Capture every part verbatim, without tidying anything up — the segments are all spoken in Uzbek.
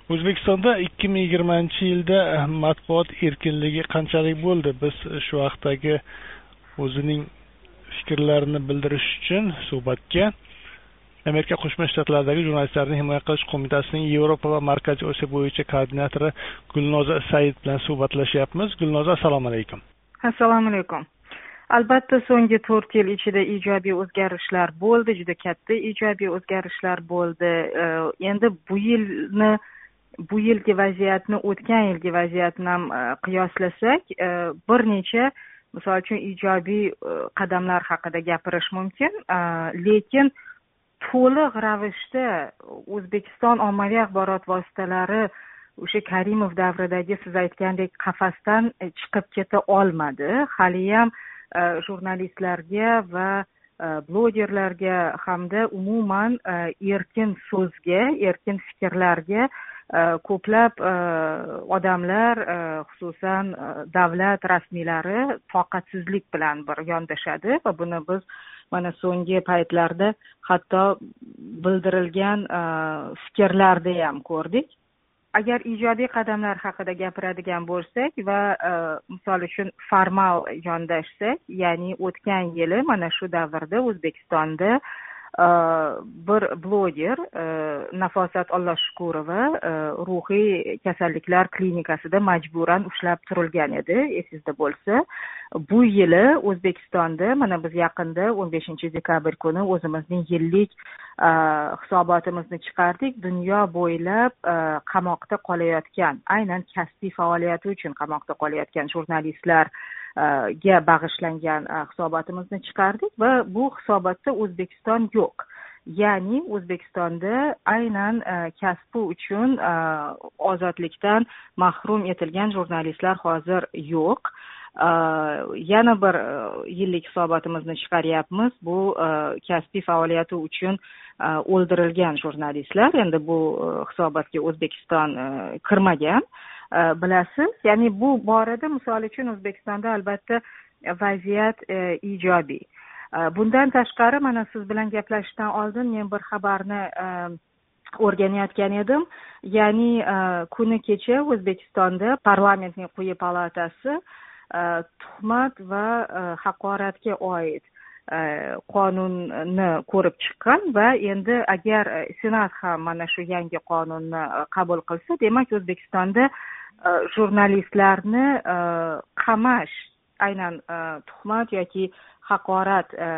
O'zbekistonda ikki ming yigirmanchi yilda matbuot erkinligi qanchalik bo'ldi? Biz shu haqdagi o'zining fikrlarini bildirish uchun suhbatga Amerika Qo'shma Shtatlaridagi Jurnalistlarni himoya qilish qo'mitasining Yevropa va Markaziy Osiyo bo'yicha koordinatori Gulnoza Said bilan suhbatlashyapmiz. Gulnoza, assalomu alaykum. Assalomu alaykum. Albatta, so'nggi to'rt yil ichida ijobiy o'zgarishlar bo'ldi, juda katta ijobiy o'zgarishlar bo'ldi. Endi bu yilni bu yilgi vaziyatni o'tgan yilgi vaziyatni ham qiyoslasak, bir necha misol uchun ijobiy qadamlar haqida gapirish mumkin, lekin to'liq ravishda O'zbekiston ommaviy axborot vositalari o'sha Karimov davridagi siz aytgandek qafasdan chiqib keta olmadi. Haliyam jurnalistlarga va blogerlarga hamda umuman erkin so'zga, erkin fikrlarga ko'plab odamlar, xususan davlat rasmiylari toqatsizlik bilan bir yondashadi va buni biz mana so'nggi paytlarda hatto bildirilgan fikrlarda ham ko'rdik. Agar ijobiy qadamlar haqida gapiradigan bo'lsak va misol uchun formal yondashsak, ya'ni o'tgan yili mana shu davrda O'zbekistonda bir bloger Nafosat Olloshshukurova ruhiy kasalliklar klinikasida majburan ushlab turilgan edi, esingizda bo'lsa. Bu yili O'zbekistonda mana biz yaqinda o'n beshinchi dekabr kuni o'zimizning yillik hisobotimizni chiqardik. Dunyo bo'ylab qamoqda qolayotgan, aynan kasbiy faoliyati uchun qamoqda qolayotgan jurnalistlar ga bag'ishlangan hisobotimizni chiqardik va bu hisobotda O'zbekiston yo'q. Ya'ni O'zbekistonda aynan kasbi uchun ozodlikdan mahrum etilgan jurnalistlar hozir yo'q. Yana bir yillik hisobotimizni chiqaryapmiz. Bu kasbiy faoliyati uchun o'ldirilgan jurnalistlar. Endi bu hisobotga O'zbekiston kirmagan. Bilasiz, ya'ni bu borada misol uchun O'zbekistonda albatta vaziyat ijobiy. Bundan tashqari mana siz bilan gaplashishdan oldin men bir xabarni o'rganayotgan edim. Ya'ni kuni kecha O'zbekistonda parlamentning quyi palatasi tuhmat va haqoratga oid qonunni ko'rib chiqqan va endi agar Senat ham mana shu yangi qonunni qabul qilsa, demak O'zbekistonda jurnalistlarni qamash, aynan tuhmat yoki haqoratga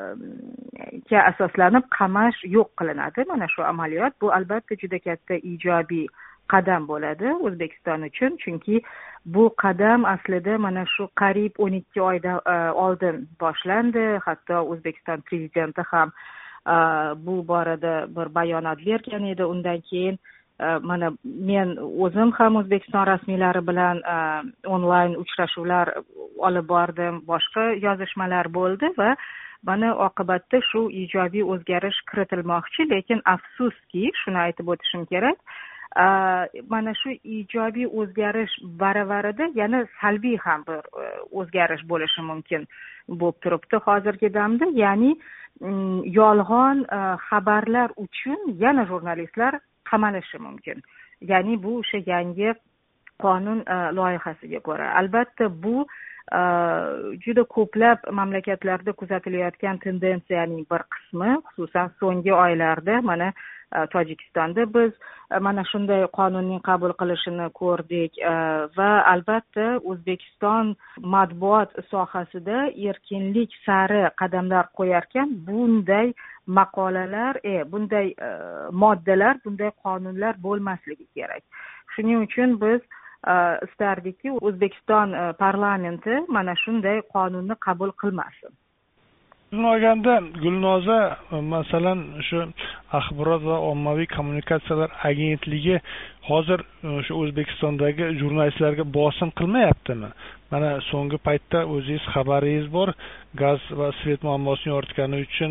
asoslanib qamash yo'q qilinadi. Mana shu amaliyot bu albatta juda katta ijobiy qadam bo'ladi O'zbekiston uchun, chunki bu qadam aslida mana shu qariyb o'n ikki oydan oldin boshlandi. Hatto O'zbekiston prezidenti ham bu borada bir bayonot bergan edi. Undan keyin mana men o'zim ham O'zbekiston rasmiylari bilan onlayn uchrashuvlar olib bordim, boshqa yozishmalar bo'ldi va mana oqibatda shu ijobiy o'zgarish kiritilmoqchi, lekin afsuski, shuni aytib o'tishim kerak, mana shu ijobiy o'zgarish baravarida yana salbiy ham bir o'zgarish bo'lishi mumkin bo'lib turibdi hozirgi damda. Ya'ni yolg'on xabarlar uchun yana jurnalistlar qamalishi mumkin. Ya'ni bu o'sha yangi qonun loyihasiga ko'ra. Albatta bu juda ko'plab mamlakatlarda kuzatilayotgan tendensiyaning bir qismi, xususan so'nggi oylarda mana Tojikistonda biz mana shunday qonunning qabul qilishini ko'rdik va albatta O'zbekiston matbuot sohasida erkinlik sari qadamlar qo'yarkan, bunday maqolalar, e, bunday moddalar, bunday qonunlar bo'lmasligi kerak. Shuning uchun biz istardikki, O'zbekiston parlamenti mana shunday qonunni qabul qilmasin. Shuni olganda Gulnoza, masalan, shu axborot va ommaviy kommunikatsiyalar agentligi hozir shu O'zbekistondagi jurnalistlarga bosim qilmayaptimi? Mana so'nggi paytda o'zingiz xabaringiz bor, gaz va svet muammosini yoritgani uchun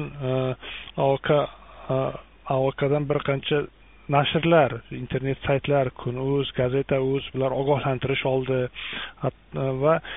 A O K'dan bir qancha nashrlar, internet saytlar, Kun.uz, Gazeta.uz bular ogohlantirish oldi va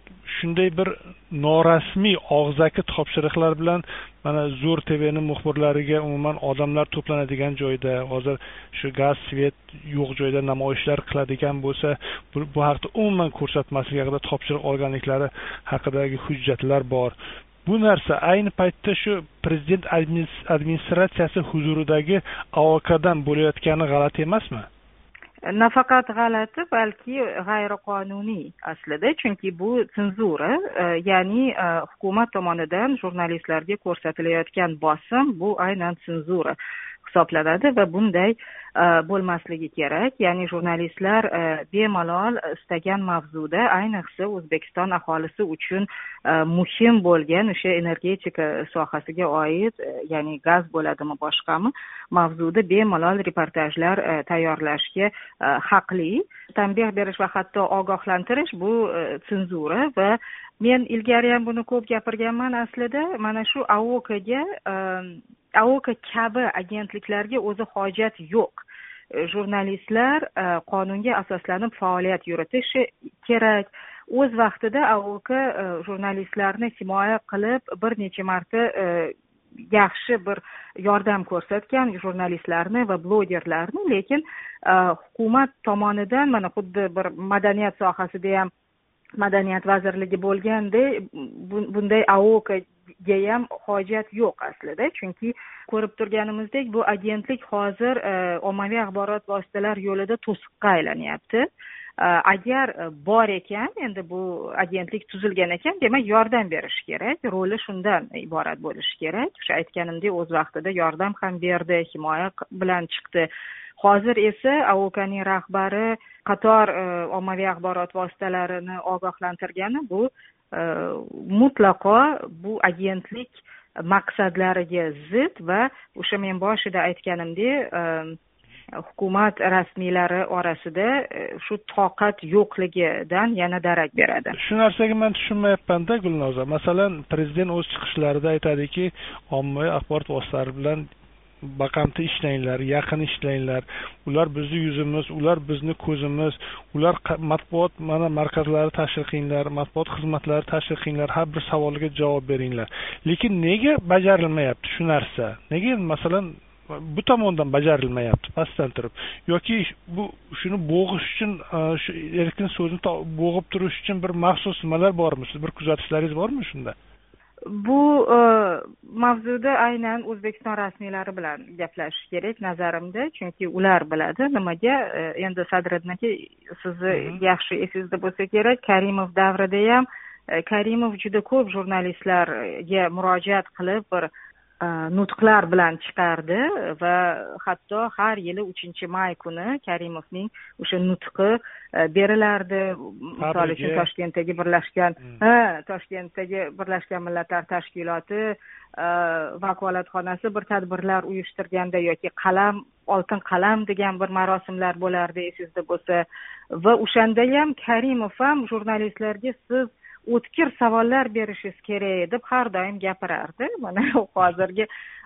shunday bir norasmiy og'zaki topshiriqlar bilan mana Zo'r T V'ning muxbirlariga umuman odamlar to'planadigan joyda, hozir shu gaz, svet yo'q joyda namoyishlar qiladigan bo'lsa, bu, bu haqda umuman ko'rsatmaslik haqida topshiriq olganliklari haqidagi hujjatlar bor. Bu narsa ayni paytda shu prezident administratsiyasi huzuridagi A O K'dan bo'layotgani g'alati emasmi? Nafaqat g'alati, balki g'ayriqonuniy aslida, chunki bu senzura, ya'ni hukumat tomonidan jurnalistlarga ko'rsatilayotgan bosim, bu aynan senzura hisoblanadi va bunday bo'lmasligi kerak. Ya'ni jurnalistlar bemalol istagan mavzuda, ayniqsa O'zbekiston aholisi uchun muhim bo'lgan o'sha energetika sohasiga oid, ya'ni gaz bo'ladimi, boshqami, mavzuda bemalol reportajlar tayyorlashga haqli. Tanbeh berish va hatto ogohlantirish bu senzura va men ilgari ham buni ko'p gapirganman aslida. Mana shu A O K'ga A O K kabi agentliklarga o'zi hojat yo'q. Jurnalistlar qonunga asoslanib faoliyat yuritishi kerak. O'z vaqtida A O K jurnalistlarni himoya qilib bir necha marta yaxshi bir yordam ko'rsatgan jurnalistlarni va blogerlarni, lekin hukumat tomonidan mana xuddi bir madaniyat sohasida ham madaniyat vazirligi bo'lganda bunday A O K'ga ham hojat yo'q aslida, chunki ko'rib turganimizdek bu agentlik hozir ommaviy axborot vositalari yo'lida to'siqqa aylanyapti. Agar bor ekan, endi bu agentlik tuzilgan ekan, demak yordam berish kerak, roli shundan iborat bo'lishi kerak. O'sha aytganimdek, o'z vaqtida yordam ham berdi, himoya bilan chiqdi. Hozir esa A O K'ning rahbari qator ommaviy axborot vositalarini ogohlantirgani bu mutlaqo bu agentlik maqsadlariga zid va o'sha men boshida aytganimdek hukumat rasmiylari orasida shu toqat yo'qligidan yana darak beradi. Shu narsaga men tushunmayapman-da Gulnoza. Masalan, prezident o'z chiqishlarida aytadiki, ommaviy axborot vositalari bilan baqamti ishlanglar, yaqin ishlanglar. Ular bizning yuzimiz, ular bizning ko'zimiz, ular matbuot mana markazlari tashkil qilinglar, matbuot xizmatlari tashkil qilinglar, har bir savoliga javob beringlar. Lekin nega bajarilmayapti shu narsa? Nega masalan bu tomondan bajarilmayapti pastdan turib, yoki bu shuni bo'g'ish uchun, shu erkin so'zni bo'g'ib turish uchun bir maxsus nimalar bormi? Siz bir kuzatishlaringiz bormi shunda? Bu mavzuda aynan O'zbekiston rasmiylari bilan gaplashish kerak nazarimda, chunki ular biladi nimaga. Endi Sadriddin aka, sizni yaxshi esingizda bo'lsa kerak, Karimov davrida ham Karimov juda ko'p jurnalistlarga murojaat qilib bir nutqlar bilan chiqardi va hatto har yili uchinchi may kuni Karimovning o'sha nutqi berilardi. Misol uchun Toshkentdagi birlashgan ha Toshkentdagi Birlashgan Millatlar Tashkiloti vakolatxonasi bir tadbirlar uyushtirganda yoki qalam oltin qalam degan bir marosimlar bo'lardi, esingizda bo'lsa, va o'shanda ham Karimov ham jurnalistlarga siz o'tkir savollar berishingiz kerak deb har doim gapirardi. Mana hozirgi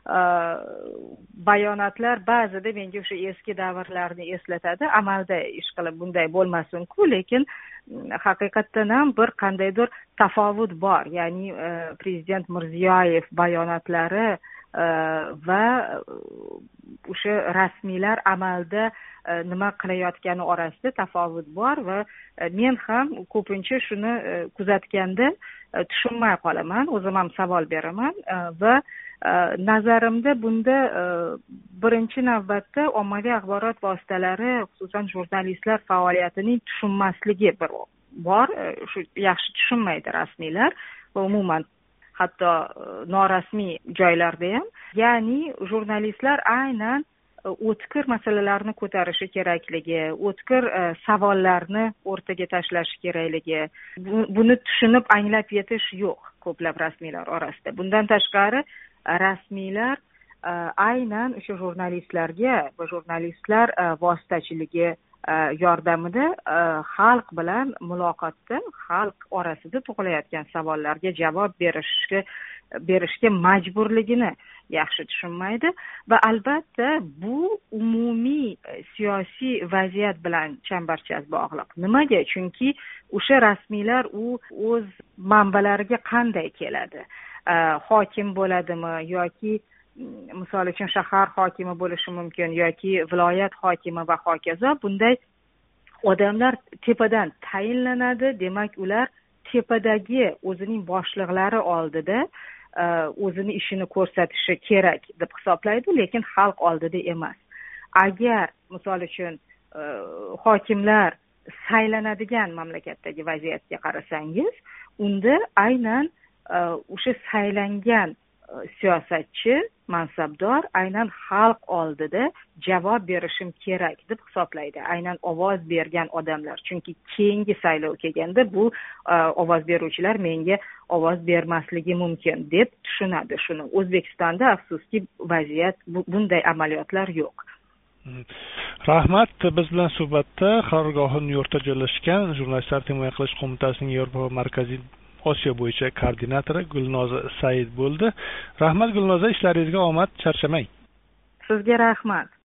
bayonotlar ba'zida menga o'sha eski davrlarni eslatadi. Amalda ish qilib bunday bo'lmasin-ku, lekin haqiqatdan ham bir qandaydir tafovut bor. Ya'ni prezident Mirziyoyev bayonotlari va o'sha rasmiylar amalda nima qilayotgani orasida tafovut bor va men ham ko'pincha shuni kuzatganda tushunmay qolaman, o'zim ham savol beraman va nazarimda bunda birinchi navbatda ommaviy axborot vositalari, xususan jurnalistlar faoliyatining tushunmasligi bir bor. Shu yaxshi tushunmaydi rasmiylar va umuman hatto norasmiy joylarda ham. Ya'ni jurnalistlar aynan o'tkir masalalarni ko'tarishi kerakligi, o'tkir savollarni o'rtaga tashlashi kerakligi, buni tushunib anglab yetish yo'q ko'plab rasmiylar orasida. Bundan tashqari rasmiylar aynan o'sha jurnalistlarga va jurnalistlar vositachiligi yordamida xalq bilan muloqotda, xalq orasida tug'ilayotgan savollarga javob berishga berishga majburligini yaxshi tushunmaydi va albatta bu umumiy siyosiy vaziyat bilan chambarchas bog'liq. Nimaga? Chunki o'sha rasmiylar u o'z manbalariga qanday keladi? Hokim bo'ladimi yoki misol uchun shahar hokimi bo'lishi mumkin yoki viloyat hokimi va hokazo. Bunday odamlar tepadan tayinlanadi, demak ular tepadagi o'zining boshliqlari oldida o'zini ishini ko'rsatishi kerak deb hisoblaydi, lekin xalq oldida emas. Agar misol uchun hokimlar saylanadigan mamlakatdagi vaziyatga qarasangiz, unda aynan o'sha saylangan siyosatchi, mansabdor aynan xalq oldida javob berishim kerak deb hisoblaydi. Aynan ovoz bergan odamlar. Chunki keyingi saylov kelganda bu ovoz beruvchilar menga ovoz bermasligi mumkin deb tushunadi shuni. O'zbekistonda afsuski vaziyat bunday amaliyotlar yo'q. Rahmat. Biz bilan suhbatda qarorgohi Nyu-Yorkda joylashgan Jurnalistlar himoya qilish qo'mitasining Yevropa markaziy Osiyo bo'yicha koordinatori Gulnoza Said bo'ldi. Rahmat Gulnoza, ishlaringizga omad, charchamang. Sizga rahmat.